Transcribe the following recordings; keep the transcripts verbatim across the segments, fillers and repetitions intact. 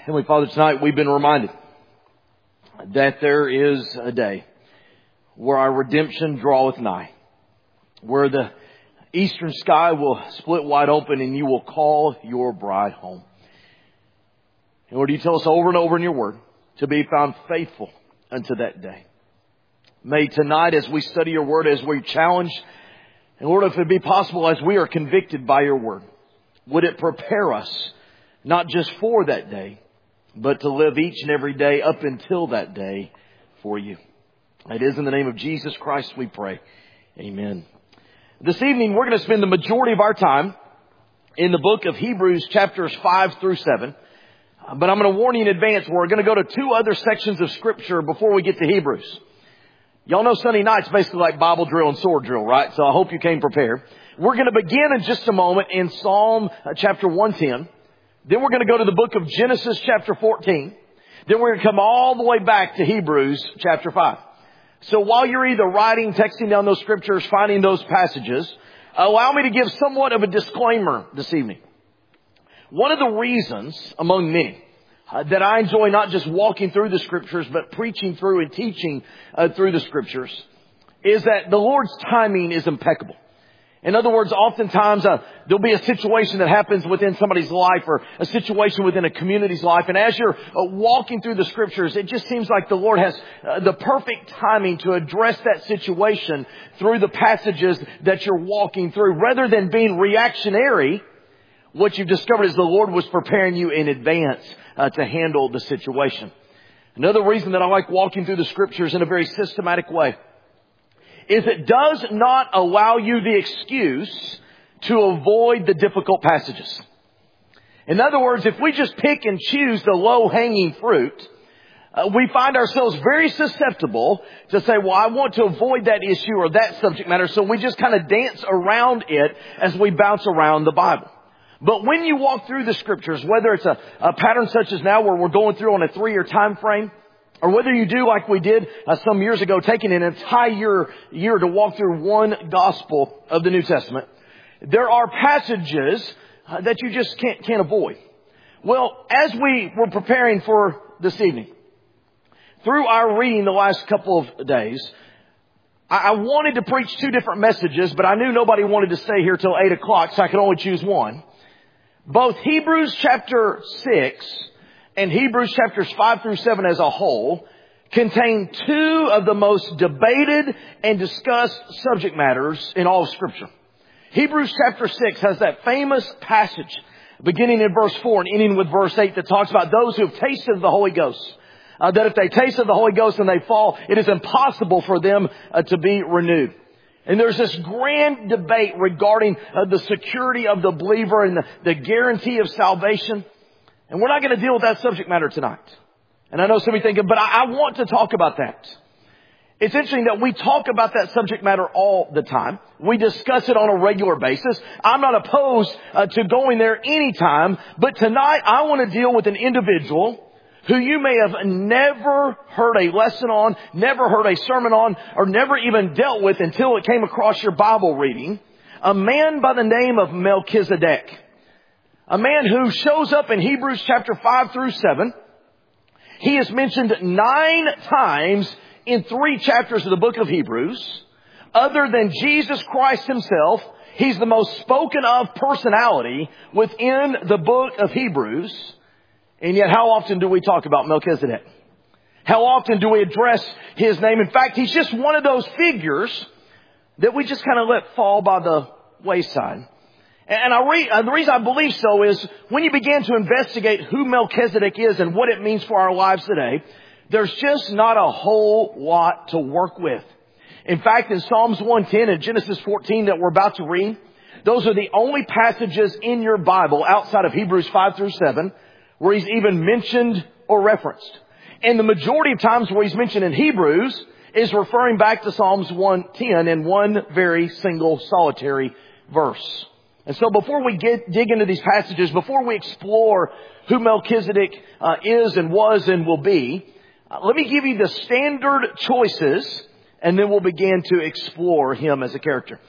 Heavenly Father, tonight we've been reminded that there is a day where our redemption draweth nigh, where the eastern sky will split wide open and you will call your bride home. And Lord, you tell us over and over in your word to be found faithful unto that day. May tonight, as we study your word, as we challenge, and Lord, if it be possible, as we are convicted by your word, would it prepare us not just for that day, but to live each and every day up until that day for you. It is in the name of Jesus Christ we pray. Amen. This evening we're going to spend the majority of our time in the book of Hebrews chapters five through seven. But I'm going to warn you in advance, we're going to go to two other sections of Scripture before we get to Hebrews. Y'all know Sunday night's basically like Bible drill and sword drill, right? So I hope you came prepared. We're going to begin in just a moment in Psalm chapter one ten. Then we're going to go to the book of Genesis chapter fourteen. Then we're going to come all the way back to Hebrews chapter five. So while you're either writing, texting down those scriptures, finding those passages, allow me to give somewhat of a disclaimer this evening. One of the reasons, among many, uh, that I enjoy not just walking through the scriptures, but preaching through and teaching uh, through the scriptures, is that the Lord's timing is impeccable. In other words, oftentimes uh, there'll be a situation that happens within somebody's life or a situation within a community's life. And as you're uh, walking through the scriptures, it just seems like the Lord has uh, the perfect timing to address that situation through the passages that you're walking through. Rather than being reactionary, what you've discovered is the Lord was preparing you in advance uh, to handle the situation. Another reason that I like walking through the scriptures in a very systematic way is it does not allow you the excuse to avoid the difficult passages. In other words, if we just pick and choose the low-hanging fruit, uh, we find ourselves very susceptible to say, well, I want to avoid that issue or that subject matter, so we just kind of dance around it as we bounce around the Bible. But when you walk through the scriptures, whether it's a, a pattern such as now where we're going through on a three-year time frame, or whether you do like we did uh, some years ago, taking an entire year to walk through one gospel of the New Testament, there are passages uh, that you just can't, can't avoid. Well, as we were preparing for this evening, through our reading the last couple of days, I, I wanted to preach two different messages, but I knew nobody wanted to stay here till eight o'clock, so I could only choose one. Both Hebrews chapter six and Hebrews chapters five through seven as a whole contain two of the most debated and discussed subject matters in all of Scripture. Hebrews chapter six has that famous passage beginning in verse four and ending with verse eight that talks about those who have tasted of the Holy Ghost. Uh, that if they taste of the Holy Ghost and they fall, it is impossible for them uh, to be renewed. And there's this grand debate regarding uh, the security of the believer and the, the guarantee of salvation. And we're not going to deal with that subject matter tonight. And I know some of you thinking, but I, I want to talk about that. It's interesting that we talk about that subject matter all the time. We discuss it on a regular basis. I'm not opposed uh, to going there anytime. But tonight I want to deal with an individual who you may have never heard a lesson on, never heard a sermon on, or never even dealt with until it came across your Bible reading. A man by the name of Melchizedek. A man who shows up in Hebrews chapter five through seven. He is mentioned nine times in three chapters of the book of Hebrews. Other than Jesus Christ himself, he's the most spoken of personality within the book of Hebrews. And yet how often do we talk about Melchizedek? How often do we address his name? In fact, he's just one of those figures that we just kind of let fall by the wayside. And I re- the reason I believe so is when you begin to investigate who Melchizedek is and what it means for our lives today, there's just not a whole lot to work with. In fact, in Psalms one ten and Genesis fourteen that we're about to read, those are the only passages in your Bible outside of Hebrews five through seven where he's even mentioned or referenced. And the majority of times where he's mentioned in Hebrews is referring back to Psalms one ten in one very single solitary verse. And so before we get dig into these passages, before we explore who Melchizedek uh, is and was and will be, uh, let me give you the standard choices, and then we'll begin to explore him as a character.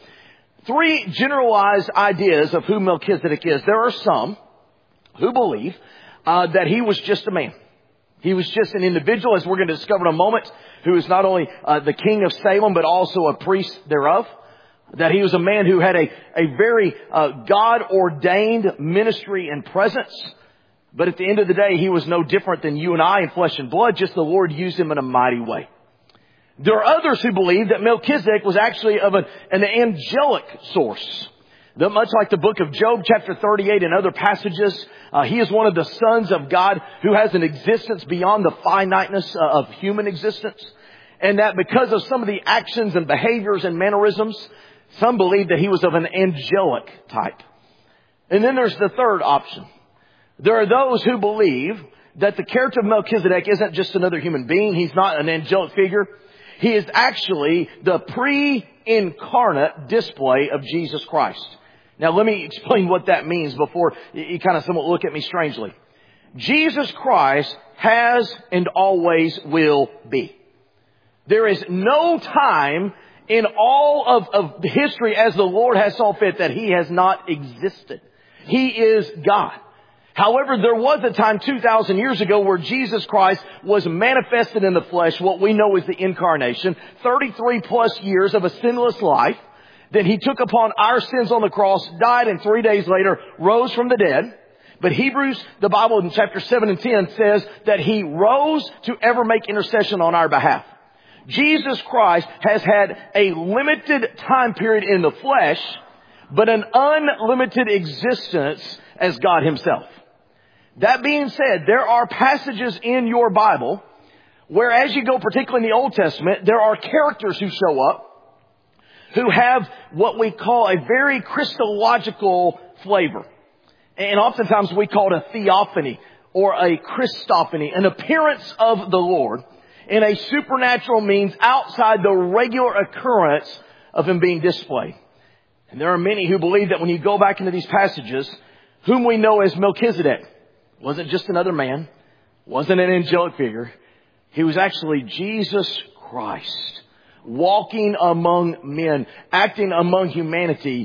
Three generalized ideas of who Melchizedek is. There are some who believe uh, that he was just a man. He was just an individual, as we're going to discover in a moment, who is not only uh, the king of Salem, but also a priest thereof. That he was a man who had a, a very uh, God-ordained ministry and presence. But at the end of the day, he was no different than you and I in flesh and blood, just the Lord used him in a mighty way. There are others who believe that Melchizedek was actually of an, an angelic source. That much like the book of Job, chapter thirty-eight and other passages, uh, he is one of the sons of God who has an existence beyond the finiteness uh, of human existence. And that because of some of the actions and behaviors and mannerisms, some believe that he was of an angelic type. And then there's the third option. There are those who believe that the character of Melchizedek isn't just another human being. He's not an angelic figure. He is actually the pre-incarnate display of Jesus Christ. Now let me explain what that means before you kind of somewhat look at me strangely. Jesus Christ has and always will be. There is no time in all of, of history as the Lord has saw fit that he has not existed. He is God. However, there was a time two thousand years ago where Jesus Christ was manifested in the flesh, what we know as the incarnation, thirty-three plus years of a sinless life. Then he took upon our sins on the cross, died, and three days later rose from the dead. But Hebrews, the Bible in chapter seven and ten says that he rose to ever make intercession on our behalf. Jesus Christ has had a limited time period in the flesh, but an unlimited existence as God himself. That being said, there are passages in your Bible where, as you go, particularly in the Old Testament, there are characters who show up who have what we call a very Christological flavor. And oftentimes we call it a theophany or a Christophany, an appearance of the Lord in a supernatural means outside the regular occurrence of him being displayed. And there are many who believe that when you go back into these passages, whom we know as Melchizedek wasn't just another man, wasn't an angelic figure. He was actually Jesus Christ, walking among men, acting among humanity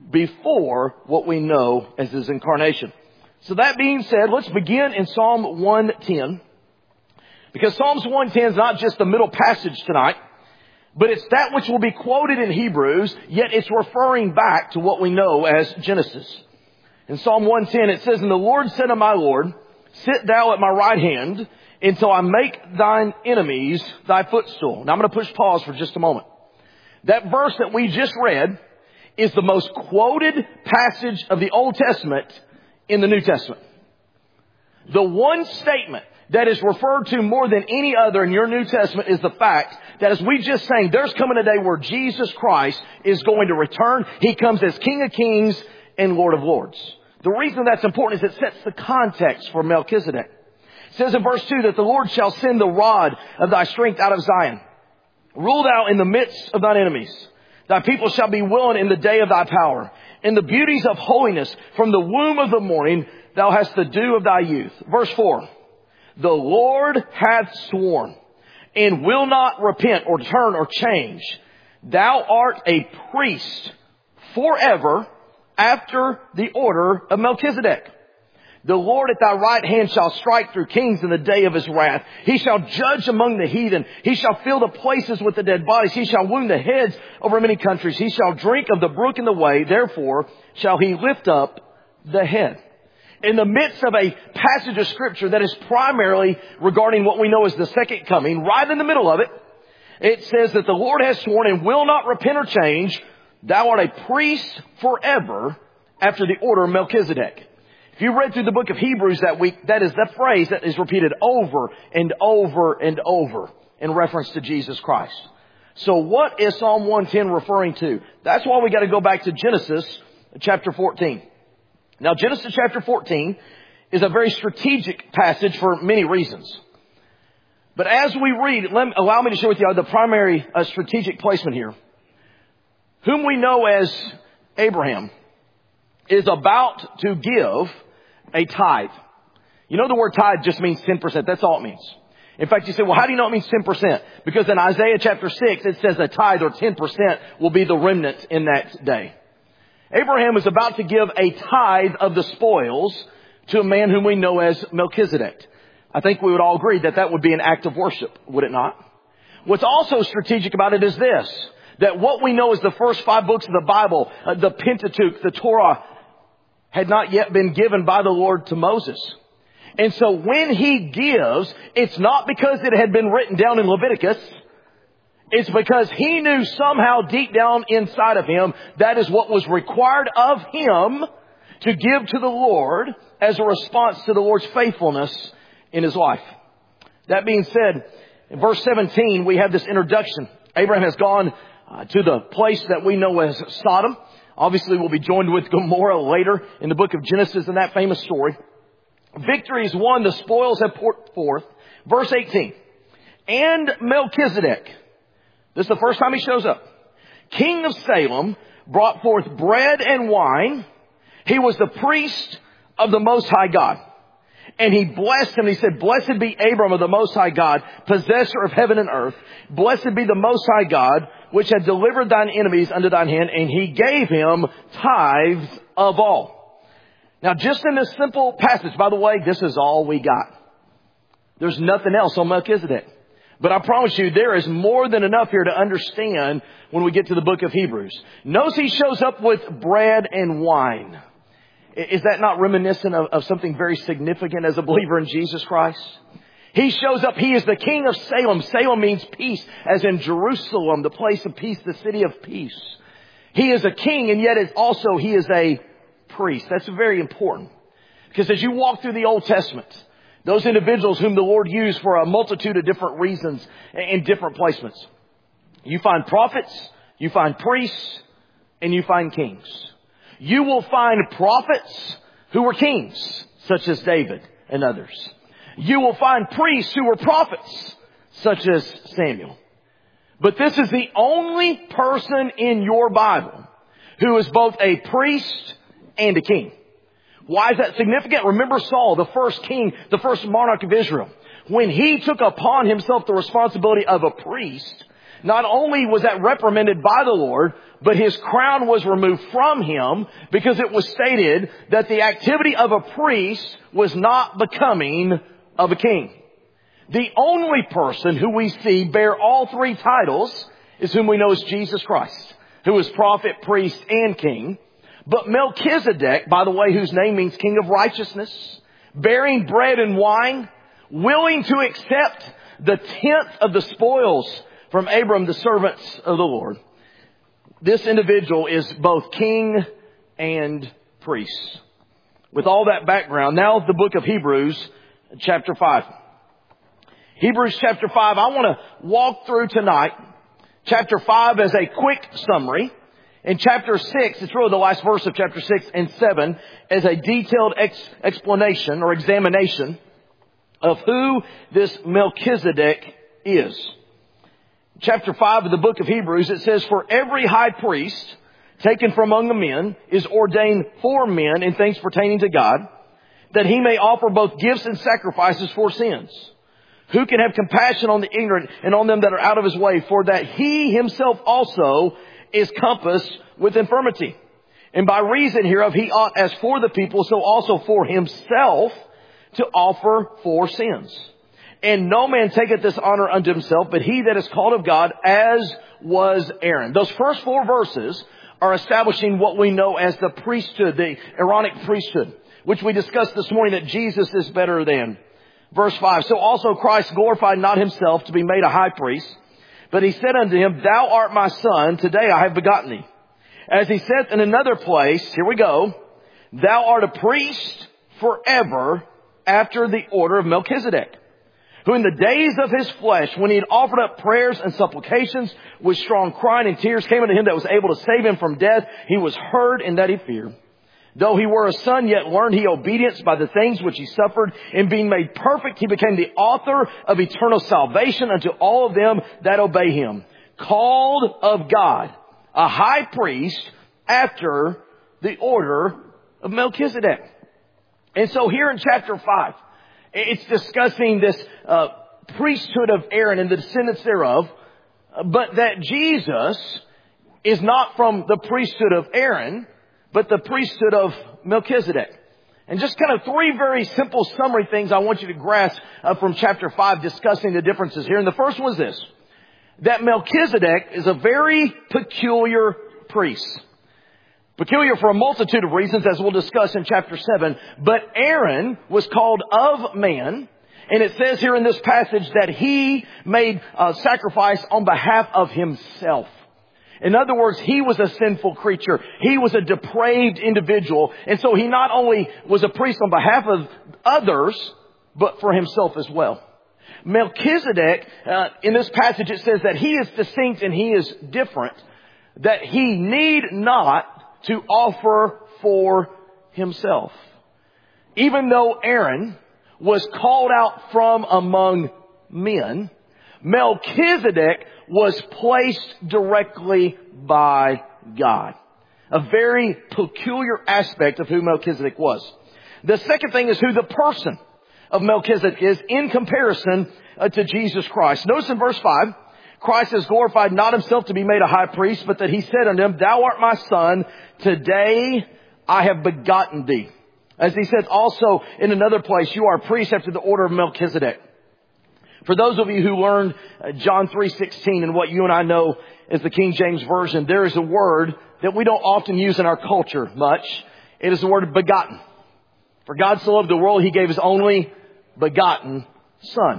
before what we know as his incarnation. So that being said, let's begin in Psalm one ten. Because Psalms one ten is not just the middle passage tonight, but it's that which will be quoted in Hebrews, yet it's referring back to what we know as Genesis. In Psalm one ten, it says, "And the Lord said to my Lord, sit thou at my right hand until I make thine enemies thy footstool." Now I'm going to push pause for just a moment. That verse that we just read is the most quoted passage of the Old Testament in the New Testament. The one statement that is referred to more than any other in your New Testament is the fact that, as we just sang, there's coming a day where Jesus Christ is going to return. He comes as King of Kings and Lord of Lords. The reason that's important is it sets the context for Melchizedek. It says in verse two that the Lord shall send the rod of thy strength out of Zion. Rule thou in the midst of thine enemies. Thy people shall be willing in the day of thy power. In the beauties of holiness, from the womb of the morning, thou hast the dew of thy youth. Verse four. The Lord hath sworn and will not repent or turn or change. Thou art a priest forever after the order of Melchizedek. The Lord at thy right hand shall strike through kings in the day of his wrath. He shall judge among the heathen. He shall fill the places with the dead bodies. He shall wound the heads over many countries. He shall drink of the brook in the way. Therefore shall he lift up the head. In the midst of a passage of Scripture that is primarily regarding what we know as the second coming, right in the middle of it, it says that the Lord has sworn and will not repent or change. Thou art a priest forever after the order of Melchizedek. If you read through the book of Hebrews that week, that is the phrase that is repeated over and over and over in reference to Jesus Christ. So what is Psalm one ten referring to? That's why we got to go back to Genesis chapter fourteen. Now, Genesis chapter fourteen is a very strategic passage for many reasons. But as we read, let me, allow me to share with you the primary uh, strategic placement here. Whom we know as Abraham is about to give a tithe. You know, the word tithe just means ten percent. That's all it means. In fact, you say, well, how do you know it means ten percent? Because in Isaiah chapter six, it says a tithe or ten percent will be the remnant in that day. Abraham is about to give a tithe of the spoils to a man whom we know as Melchizedek. I think we would all agree that that would be an act of worship, would it not? What's also strategic about it is this, that what we know as the first five books of the Bible, uh, the Pentateuch, the Torah, had not yet been given by the Lord to Moses. And so when he gives, it's not because it had been written down in Leviticus. It's because he knew somehow deep down inside of him that is what was required of him to give to the Lord as a response to the Lord's faithfulness in his life. That being said, in verse seventeen, we have this introduction. Abraham has gone uh, to the place that we know as Sodom. Obviously, we'll be joined with Gomorrah later in the book of Genesis in that famous story. Victory is won, the spoils have poured forth. Verse eighteen, and Melchizedek, this is the first time he shows up, king of Salem, brought forth bread and wine. He was the priest of the Most High God. And he blessed him. He said, blessed be Abram of the Most High God, possessor of heaven and earth. Blessed be the Most High God, which had delivered thine enemies unto thine hand. And he gave him tithes of all. Now, just in this simple passage, by the way, this is all we got. There's nothing else on Melchizedek. But I promise you, there is more than enough here to understand when we get to the book of Hebrews. Notice he shows up with bread and wine. Is that not reminiscent of, of something very significant as a believer in Jesus Christ? He shows up. He is the king of Salem. Salem means peace, as in Jerusalem, the place of peace, the city of peace. He is a king, and yet it's also he is a priest. That's very important. Because as you walk through the Old Testament, those individuals whom the Lord used for a multitude of different reasons and different placements, you find prophets, you find priests, and you find kings. You will find prophets who were kings, such as David and others. You will find priests who were prophets, such as Samuel. But this is the only person in your Bible who is both a priest and a king. Why is that significant? Remember Saul, the first king, the first monarch of Israel. When he took upon himself the responsibility of a priest, not only was that reprimanded by the Lord, but his crown was removed from him because it was stated that the activity of a priest was not becoming of a king. The only person who we see bear all three titles is whom we know as Jesus Christ, who is prophet, priest, and king. But Melchizedek, by the way, whose name means king of righteousness, bearing bread and wine, willing to accept the tenth of the spoils from Abram, the servants of the Lord. This individual is both king and priest. With all that background, now the book of Hebrews, chapter five. Hebrews chapter five, I want to walk through tonight. Chapter five as a quick summary. In chapter six, it's really the last verse of chapter six and seven, as a detailed ex- explanation or examination of who this Melchizedek is. Chapter five of the book of Hebrews, it says, for every high priest taken from among the men is ordained for men in things pertaining to God, that he may offer both gifts and sacrifices for sins. Who can have compassion on the ignorant and on them that are out of his way, for that he himself also is compassed with infirmity. And by reason hereof he ought, as for the people, so also for himself, to offer for sins. And no man taketh this honor unto himself, but he that is called of God, as was Aaron. Those first four verses are establishing what we know as the priesthood, the Aaronic priesthood, which we discussed this morning that Jesus is better than. Verse five, so also Christ glorified not himself to be made a high priest, but he said unto him, thou art my son, today I have begotten thee. As he said in another place, here we go, thou art a priest forever after the order of Melchizedek, who in the days of his flesh, when he had offered up prayers and supplications with strong crying and tears, came unto him that was able to save him from death. He was heard in that he feared. Though he were a son, yet learned he obedience by the things which he suffered. And being made perfect, he became the author of eternal salvation unto all of them that obey him. Called of God, a high priest after the order of Melchizedek. And so here in chapter five, it's discussing this uh, priesthood of Aaron and the descendants thereof, but that Jesus is not from the priesthood of Aaron, but the priesthood of Melchizedek. And just kind of three very simple summary things I want you to grasp uh, from chapter five discussing the differences here. And the first one is this, that Melchizedek is a very peculiar priest. Peculiar for a multitude of reasons, as we'll discuss in chapter seven. But Aaron was called of man. And it says here in this passage that he made a sacrifice on behalf of himself. In other words, he was a sinful creature. He was a depraved individual. And so he not only was a priest on behalf of others, but for himself as well. Melchizedek, uh, in this passage it says that he is distinct and he is different. That he need not to offer for himself. Even though Aaron was called out from among men, Melchizedek was placed directly by God. A very peculiar aspect of who Melchizedek was. The second thing is who the person of Melchizedek is in comparison uh, to Jesus Christ. Notice in verse five, Christ has glorified not himself to be made a high priest, but that he said unto him, Thou art my son, today I have begotten thee. As he says also in another place, you are a priest after the order of Melchizedek. For those of you who learned John three sixteen and what you and I know as the King James Version, there is a word that we don't often use in our culture much. It is the word begotten. For God so loved the world, he gave his only begotten Son.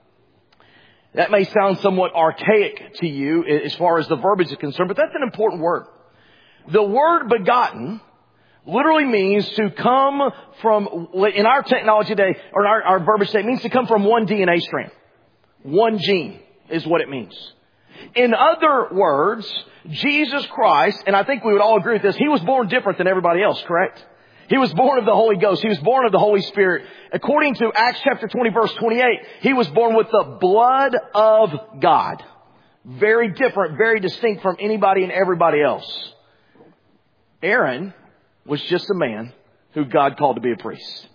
That may sound somewhat archaic to you as far as the verbiage is concerned, but that's an important word. The word begotten literally means to come from, in our technology today, or in our, our verbiage today, it means to come from one D N A strand. One gene is what it means. In other words, Jesus Christ, and I think we would all agree with this, he was born different than everybody else, correct? He was born of the Holy Ghost. He was born of the Holy Spirit. According to Acts chapter twenty verse twenty-eight, he was born with the blood of God. Very different, very distinct from anybody and everybody else. Aaron was just a man who God called to be a priest.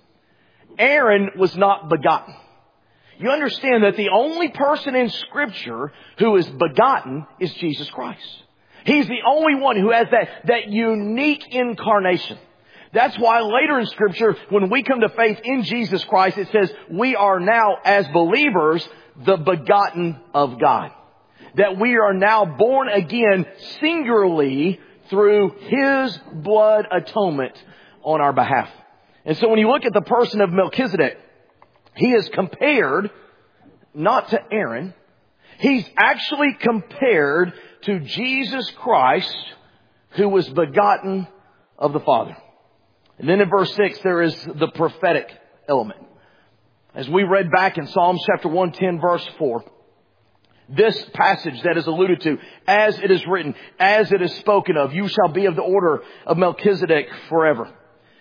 Aaron was not begotten. You understand that the only person in Scripture who is begotten is Jesus Christ. He's the only one who has that, that unique incarnation. That's why later in Scripture, when we come to faith in Jesus Christ, it says we are now, as believers, the begotten of God. That we are now born again singularly through his blood atonement on our behalf. And so when you look at the person of Melchizedek, he is compared not to Aaron. He's actually compared to Jesus Christ, who was begotten of the Father. And then in verse six, there is the prophetic element. As we read back in Psalms chapter one ten, verse four, this passage that is alluded to, as it is written, as it is spoken of, you shall be of the order of Melchizedek forever.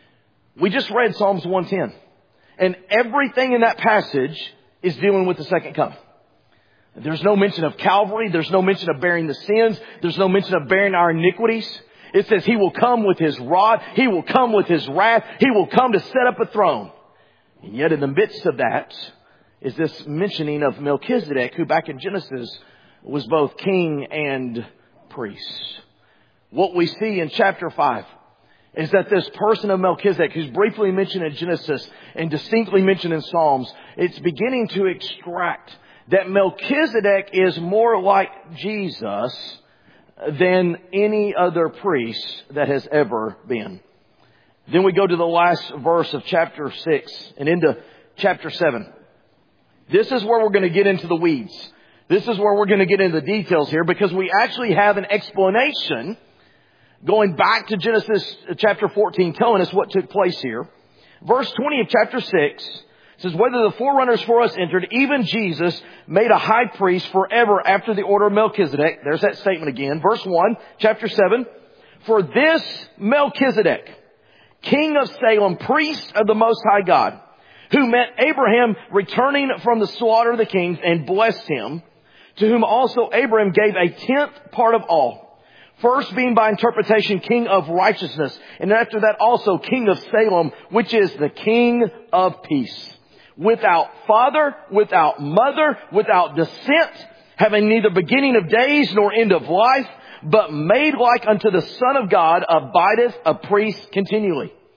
We just read Psalms one ten. And everything in that passage is dealing with the second coming. There's no mention of Calvary. There's no mention of bearing the sins. There's no mention of bearing our iniquities. It says he will come with his rod. He will come with his wrath. He will come to set up a throne. And yet in the midst of that is this mentioning of Melchizedek, who back in Genesis was both king and priest. What we see in chapter five is that this person of Melchizedek, who's briefly mentioned in Genesis and distinctly mentioned in Psalms, it's beginning to extract that Melchizedek is more like Jesus than any other priest that has ever been. Then we go to the last verse of chapter six and into chapter seven. This is where we're going to get into the weeds. This is where we're going to get into the details here, because we actually have an explanation going back to Genesis chapter fourteen, telling us what took place here. Verse twenty of chapter six says, whether the forerunners for us entered, even Jesus made a high priest forever after the order of Melchizedek. There's that statement again. Verse one, chapter seven. For this Melchizedek, king of Salem, priest of the Most High God, who met Abraham returning from the slaughter of the kings and blessed him, to whom also Abraham gave a tenth part of all. First being by interpretation king of righteousness, and after that also king of Salem, which is the king of peace. Without father, without mother, without descent, having neither beginning of days nor end of life, but made like unto the Son of God, abideth a priest continually.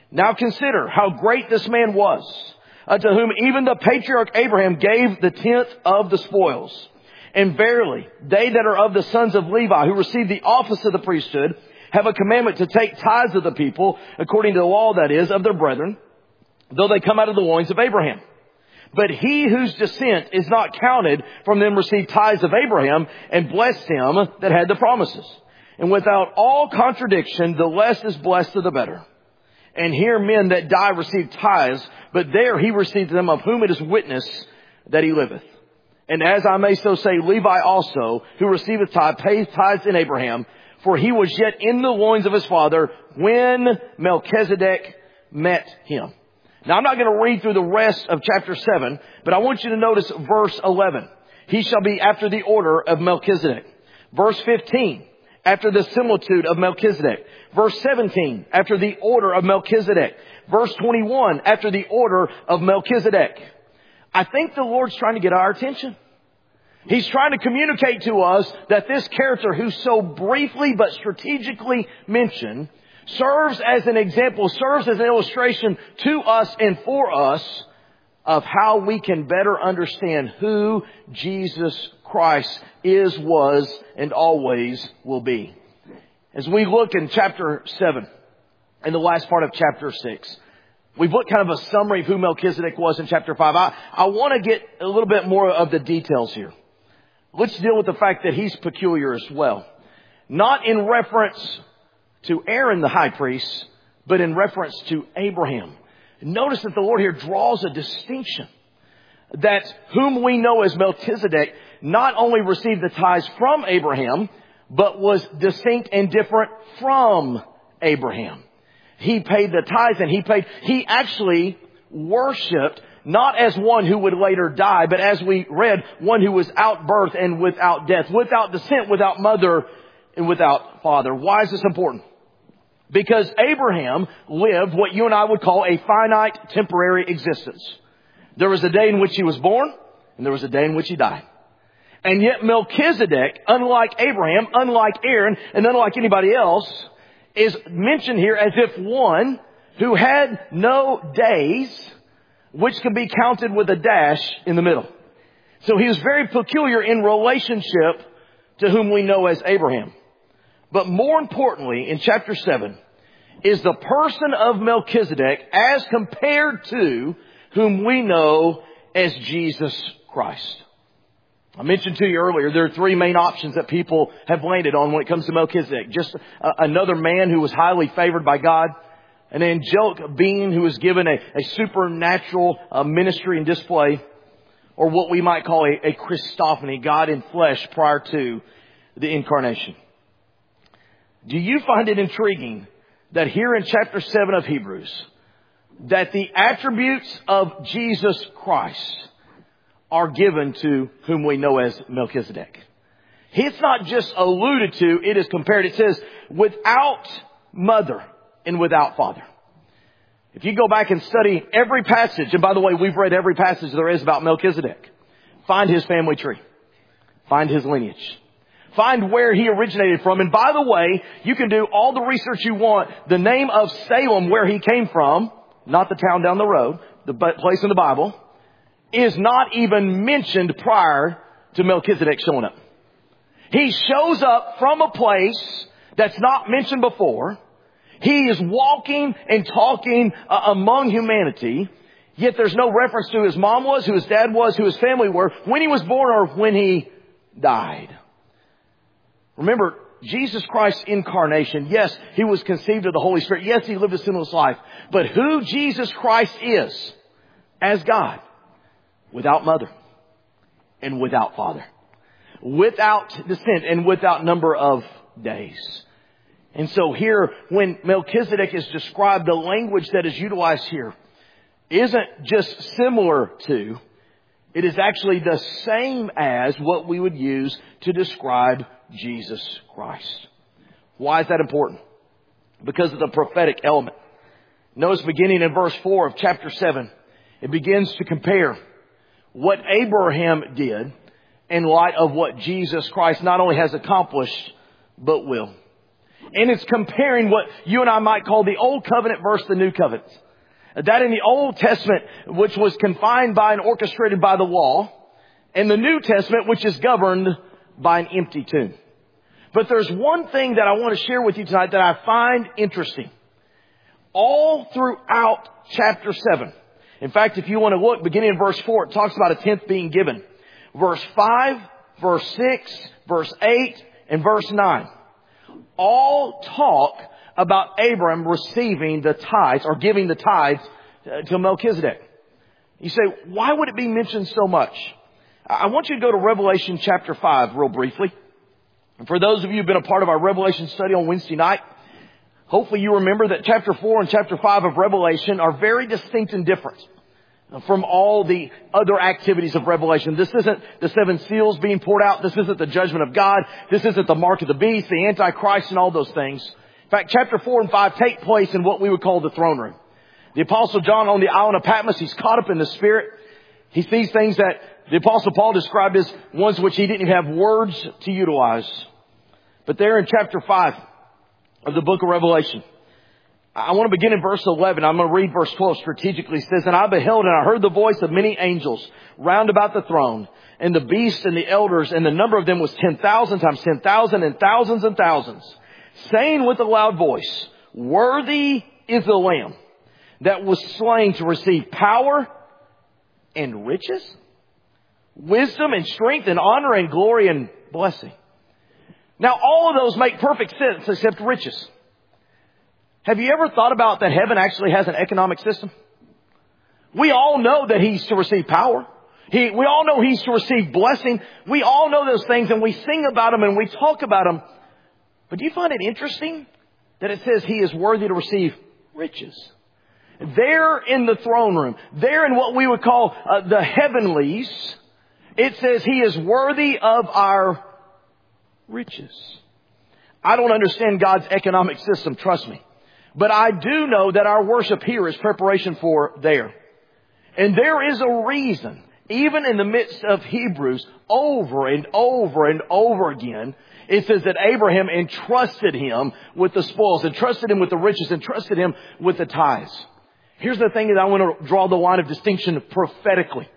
Now consider how great this man was, unto whom even the patriarch Abraham gave the tenth of the spoils. And verily, they that are of the sons of Levi, who receive the office of the priesthood, have a commandment to take tithes of the people, according to the law, that is, of their brethren, though they come out of the loins of Abraham. But he whose descent is not counted from them received tithes of Abraham, and blessed him that had the promises. And without all contradiction, the less is blessed of the better. And here men that die receive tithes, but there he received them, of whom it is witness that he liveth. And as I may so say, Levi also, who receiveth tithe, pays tithes in Abraham, for he was yet in the loins of his father when Melchizedek met him. Now I'm not going to read through the rest of chapter seven, but I want you to notice verse eleven. He shall be after the order of Melchizedek. Verse fifteen, after the similitude of Melchizedek. Verse seventeen, after the order of Melchizedek. Verse twenty-one, after the order of Melchizedek. I think the Lord's trying to get our attention. He's trying to communicate to us that this character, who's so briefly but strategically mentioned, serves as an example, serves as an illustration to us and for us of how we can better understand who Jesus Christ is, was, and always will be. As we look in chapter seven, in the last part of chapter six, we've looked kind of a summary of who Melchizedek was in chapter five. I, I want to get a little bit more of the details here. Let's deal with the fact that he's peculiar as well. Not in reference to Aaron the high priest, but in reference to Abraham. Notice that the Lord here draws a distinction. That whom we know as Melchizedek not only received the tithes from Abraham, but was distinct and different from Abraham. He paid the tithes and he paid, he actually worshipped not as one who would later die, but as we read, one who was out birth and without death, without descent, without mother, and without father. Why is this important? Because Abraham lived what you and I would call a finite, temporary existence. There was a day in which he was born, and there was a day in which he died. And yet Melchizedek, unlike Abraham, unlike Aaron, and unlike anybody else, is mentioned here as if one who had no days, which can be counted with a dash in the middle. So he was very peculiar in relationship to whom we know as Abraham. But more importantly, in chapter seven, is the person of Melchizedek as compared to whom we know as Jesus Christ. I mentioned to you earlier, there are three main options that people have landed on when it comes to Melchizedek. Just uh, another man who was highly favored by God. An angelic being who was given a, a supernatural uh, ministry and display. Or what we might call a, a Christophany, God in flesh prior to the incarnation. Do you find it intriguing that here in chapter seven of Hebrews, that the attributes of Jesus Christ are given to whom we know as Melchizedek? It's not just alluded to, it is compared. It says, without mother and without father. If you go back and study every passage, and by the way, we've read every passage there is about Melchizedek. Find his family tree. Find his lineage. Find where he originated from. And by the way, you can do all the research you want. The name of Salem, where he came from, not the town down the road, the place in the Bible, is not even mentioned prior to Melchizedek showing up. He shows up from a place that's not mentioned before. He is walking and talking uh, among humanity, yet there's no reference to who his mom was, who his dad was, who his family were, when he was born or when he died. Remember, Jesus Christ's incarnation, yes, he was conceived of the Holy Spirit. Yes, he lived a sinless life. But who Jesus Christ is as God, without mother and without father, without descent and without number of days. And so here, when Melchizedek is described, the language that is utilized here isn't just similar to, it is actually the same as what we would use to describe Jesus Christ. Why is that important? Because of the prophetic element. Notice beginning in verse four of chapter seven, it begins to compare what Abraham did in light of what Jesus Christ not only has accomplished, but will. And it's comparing what you and I might call the Old Covenant versus the New Covenant. That in the Old Testament, which was confined by and orchestrated by the law, and the New Testament, which is governed by an empty tomb. But there's one thing that I want to share with you tonight that I find interesting. All throughout chapter seven. In fact, if you want to look, beginning in verse four, it talks about a tenth being given. Verse five, verse six, verse eight, and verse nine. All talk about Abram receiving the tithes or giving the tithes to Melchizedek. You say, why would it be mentioned so much? I want you to go to Revelation chapter five real briefly. For those of you who've been a part of our Revelation study on Wednesday night, hopefully you remember that chapter four and chapter five of Revelation are very distinct and different from all the other activities of Revelation. This isn't the seven seals being poured out. This isn't the judgment of God. This isn't the mark of the beast, the Antichrist, and all those things. In fact, chapter four and five take place in what we would call the throne room. The Apostle John on the island of Patmos, he's caught up in the Spirit. He sees things that the Apostle Paul described as ones which he didn't even have words to utilize. But there in chapter five of the book of Revelation, I want to begin in verse eleven. I'm going to read verse twelve strategically. It says, "And I beheld and I heard the voice of many angels round about the throne, and the beast and the elders, and the number of them was ten thousand times ten thousand and thousands and thousands, saying with a loud voice, Worthy is the Lamb that was slain to receive power and riches, wisdom and strength and honor and glory and blessing." Now, all of those make perfect sense except riches. Have you ever thought about that heaven actually has an economic system? We all know that He's to receive power. He, we all know He's to receive blessing. We all know those things and we sing about them and we talk about them. But do you find it interesting that it says He is worthy to receive riches? There in the throne room, there in what we would call uh, the heavenlies, it says He is worthy of our riches. I don't understand God's economic system, trust me. But I do know that our worship here is preparation for there. And there is a reason, even in the midst of Hebrews, over and over and over again, it says that Abraham entrusted him with the spoils, entrusted him with the riches, entrusted him with the tithes. Here's the thing that I want to draw the line of distinction prophetically.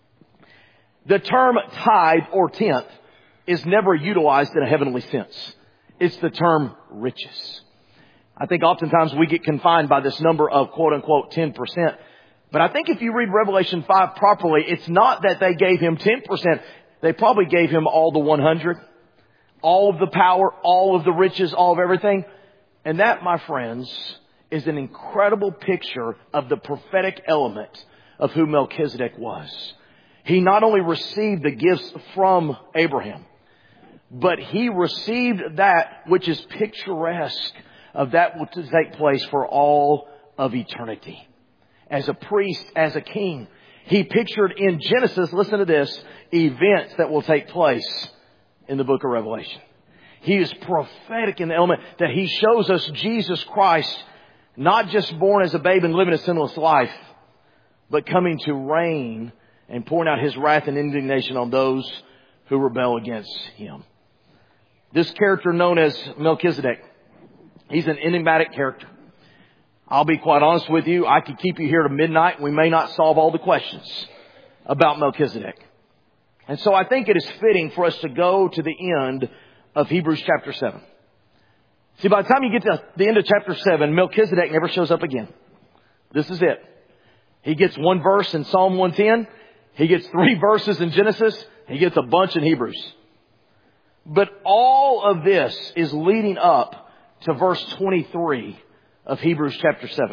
The term tithe or tenth is never utilized in a heavenly sense. It's the term riches. I think oftentimes we get confined by this number of quote unquote ten percent. But I think if you read Revelation five properly, it's not that they gave him ten percent. They probably gave him all the one hundred. All of the power, all of the riches, all of everything. And that, my friends, is an incredible picture of the prophetic element of who Melchizedek was. He not only received the gifts from Abraham, but he received that which is picturesque of that will take place for all of eternity. As a priest, as a king, he pictured in Genesis, listen to this, events that will take place in the book of Revelation. He is prophetic in the element that he shows us Jesus Christ, not just born as a babe and living a sinless life, but coming to reign and pouring out His wrath and indignation on those who rebel against Him. This character known as Melchizedek, he's an enigmatic character. I'll be quite honest with you. I could keep you here to midnight. We may not solve all the questions about Melchizedek. And so I think it is fitting for us to go to the end of Hebrews chapter seven. See, by the time you get to the end of chapter seven, Melchizedek never shows up again. This is it. He gets one verse in Psalm one ten. He gets three verses in Genesis. He gets a bunch in Hebrews. But all of this is leading up to verse twenty-three of Hebrews chapter seven.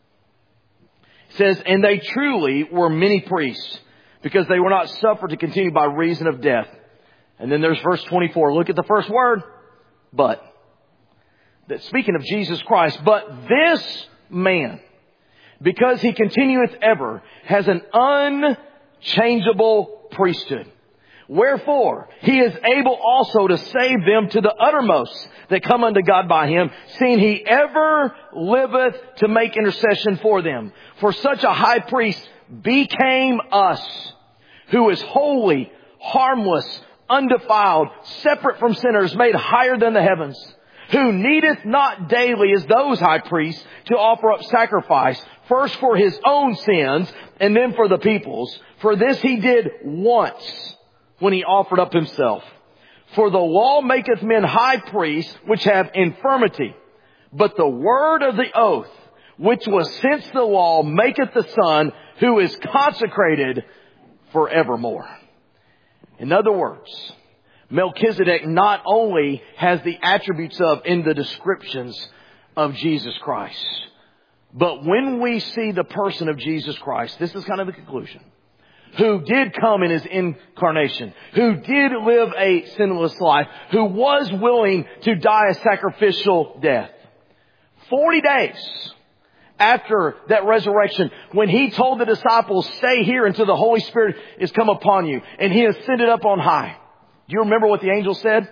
It says, "And they truly were many priests, because they were not suffered to continue by reason of death." And then there's verse twenty-four. Look at the first word. But. That speaking of Jesus Christ, "But this man, because He continueth ever, has an unchangeable priesthood. Wherefore, He is able also to save them to the uttermost that come unto God by Him, seeing He ever liveth to make intercession for them. For such a high priest became us, who is holy, harmless, undefiled, separate from sinners, made higher than the heavens, who needeth not daily as those high priests to offer up sacrifice, first for his own sins and then for the people's. For this he did once when he offered up himself. For the law maketh men high priests which have infirmity, but the word of the oath, which was since the law, maketh the Son, who is consecrated forevermore. In other words, Melchizedek not only has the attributes of in the descriptions of Jesus Christ, but when we see the person of Jesus Christ, this is kind of the conclusion, who did come in his incarnation, who did live a sinless life, who was willing to die a sacrificial death. Forty days after that resurrection, when he told the disciples, stay here until the Holy Spirit is come upon you, and he ascended up on high. Do you remember what the angel said?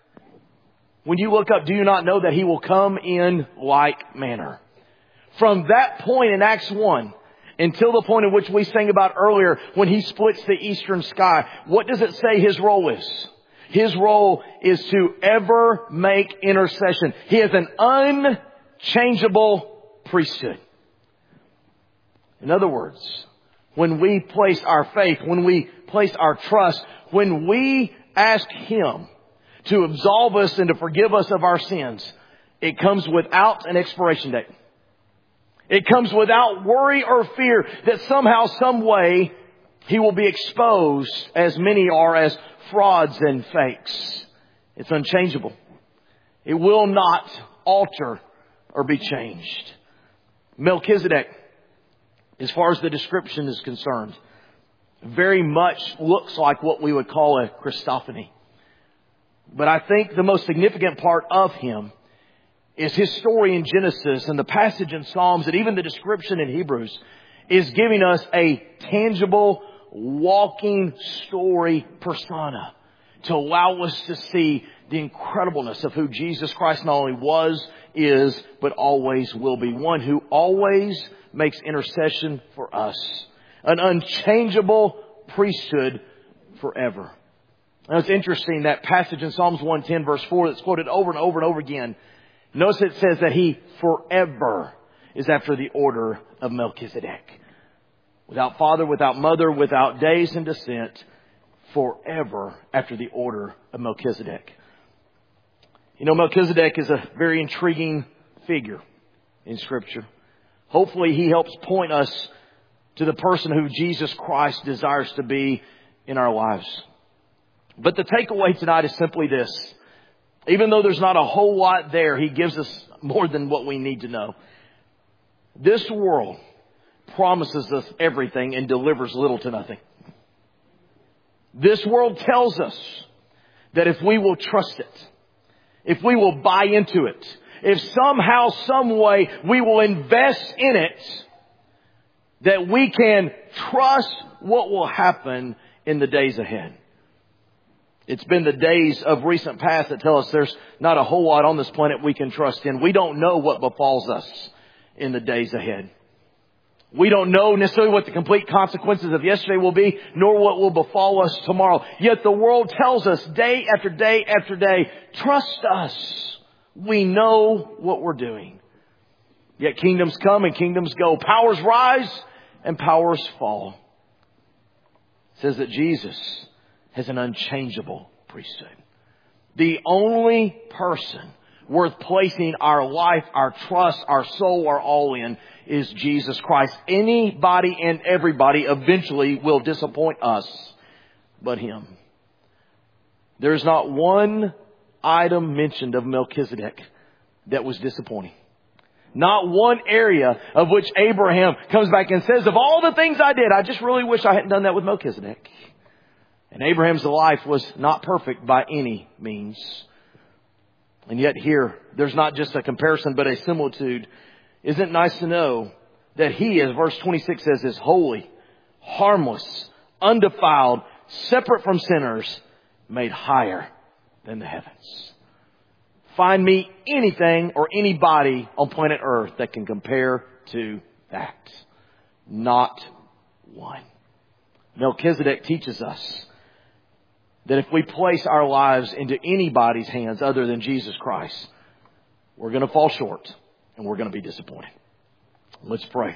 When you look up, do you not know that he will come in like manner? From that point in Acts one, until the point in which we sang about earlier, when he splits the eastern sky, what does it say his role is? His role is to ever make intercession. He is an unchangeable priesthood. In other words, when we place our faith, when we place our trust, when we ask him to absolve us and to forgive us of our sins, it comes without an expiration date. It comes without worry or fear that somehow, some way, he will be exposed, as many are, as frauds and fakes. It's unchangeable. It will not alter or be changed. Melchizedek, as far as the description is concerned, very much looks like what we would call a Christophany. But I think the most significant part of him is his story in Genesis and the passage in Psalms and even the description in Hebrews is giving us a tangible, walking story persona to allow us to see the incredibleness of who Jesus Christ not only was, is, but always will be. One who always makes intercession for us. An unchangeable priesthood forever. Now it's interesting, that passage in Psalms one ten verse four that's quoted over and over and over again. Notice it says that he forever is after the order of Melchizedek. Without father, without mother, without days and descent, forever after the order of Melchizedek. You know, Melchizedek is a very intriguing figure in Scripture. Hopefully he helps point us to the person who Jesus Christ desires to be in our lives. But the takeaway tonight is simply this. Even though there's not a whole lot there, he gives us more than what we need to know. This world promises us everything and delivers little to nothing. This world tells us that if we will trust it, if we will buy into it, if somehow, some way we will invest in it, that we can trust what will happen in the days ahead. It's been the days of recent past that tell us there's not a whole lot on this planet we can trust in. We don't know what befalls us in the days ahead. We don't know necessarily what the complete consequences of yesterday will be, nor what will befall us tomorrow. Yet the world tells us day after day after day, trust us. We know what we're doing. Yet kingdoms come and kingdoms go. Powers rise and powers fall. It says that Jesus has an unchangeable priesthood. The only person worth placing our life, our trust, our soul, our all in is Jesus Christ. Anybody and everybody eventually will disappoint us but him. There's not one item mentioned of Melchizedek that was disappointing. Not one area of which Abraham comes back and says, of all the things I did, I just really wish I hadn't done that with Melchizedek. And Abraham's life was not perfect by any means. And yet here, there's not just a comparison, but a similitude. Isn't it nice to know that he, as verse twenty-six says, is holy, harmless, undefiled, separate from sinners, made higher than the heavens. Find me anything or anybody on planet Earth that can compare to that. Not one. Melchizedek teaches us that if we place our lives into anybody's hands other than Jesus Christ, we're going to fall short and we're going to be disappointed. Let's pray.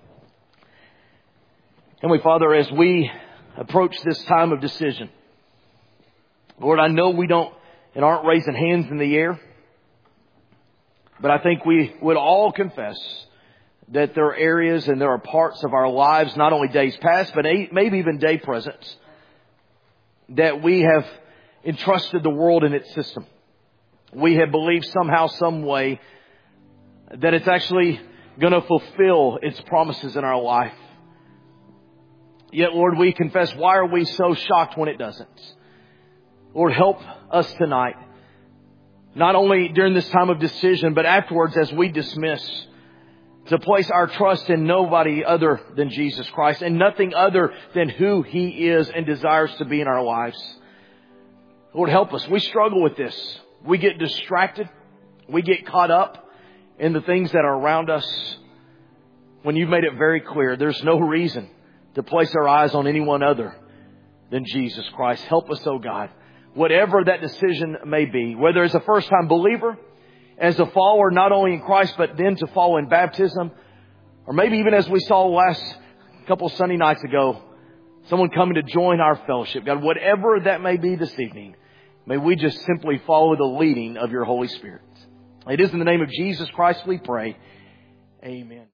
Heavenly Father, as we approach this time of decision, Lord, I know we don't and aren't raising hands in the air, but I think we would all confess that there are areas and there are parts of our lives, not only days past, but maybe even day present, that we have entrusted the world in its system. We have believed somehow, some way, that it's actually going to fulfill its promises in our life. Yet, Lord, we confess, why are we so shocked when it doesn't? Lord, help us tonight, not only during this time of decision, but afterwards as we dismiss, to place our trust in nobody other than Jesus Christ and nothing other than who He is and desires to be in our lives. Lord, help us. We struggle with this. We get distracted. We get caught up in the things that are around us when you've made it very clear there's no reason to place our eyes on anyone other than Jesus Christ. Help us, oh God, whatever that decision may be, whether as a first-time believer, as a follower not only in Christ, but then to follow in baptism, or maybe even as we saw last couple Sunday nights ago, someone coming to join our fellowship. God, whatever that may be this evening, may we just simply follow the leading of your Holy Spirit. It is in the name of Jesus Christ we pray. Amen.